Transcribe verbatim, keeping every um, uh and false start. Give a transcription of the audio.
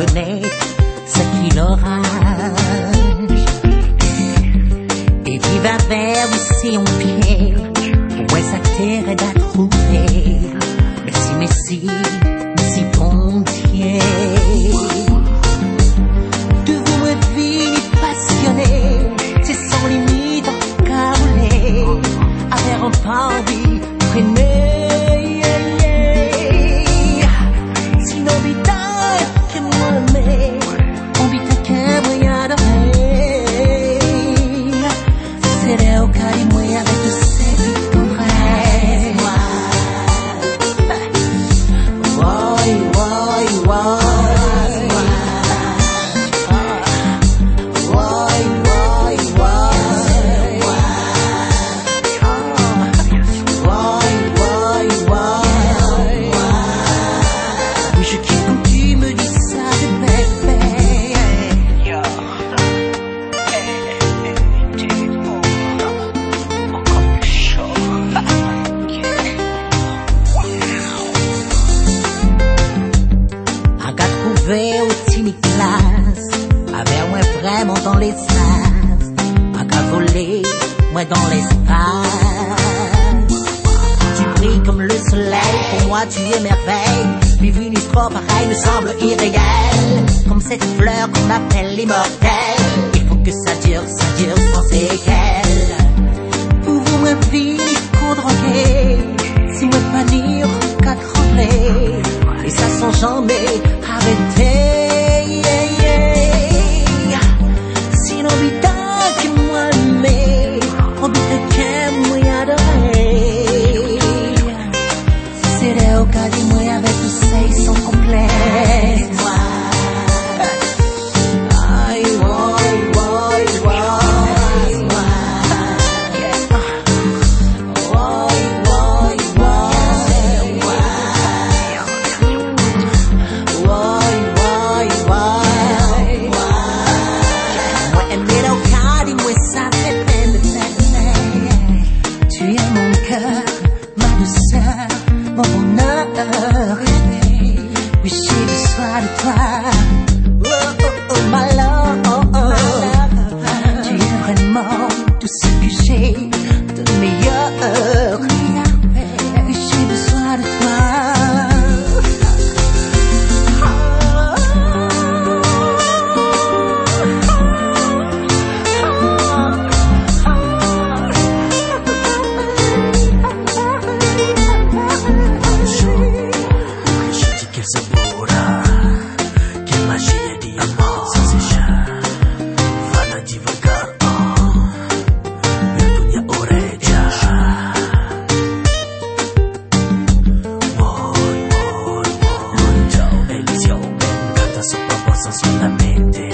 connaître ce qu'il l'orage. Et vive avec aussi on pied, ouais sa terre est à trouver. Merci, merci, merci pontier. De vous me vie passionné, c'est sans limite encablé, avec un pas envie traîner. Au Tini-Classe, avec moi vraiment dans les sas, à qu'à voler, moi dans l'espace. Tu brilles comme le soleil, pour moi tu es merveille. Vivre une histoire pareille me semble irréel, comme cette fleur qu'on appelle l'immortelle. Il faut que ça dure, ça dure sans séquelles. Pour vous me vivre, droguer, si moi pas dire qu'à trembler, et ça sans jamais arrêter. Si l'envie que moi aimer, envie que moi adorer, c'est là au cas de moi avec tous ces sons complets. Aïe, aïe, aïe, aïe, ma douceur, mon bonheur, oui j'ai besoin de toi, oh oh oh my love, oh, oh. Tu es vraiment tout ce que j'ai de meilleur, oui j'ai besoin de toi. Solamente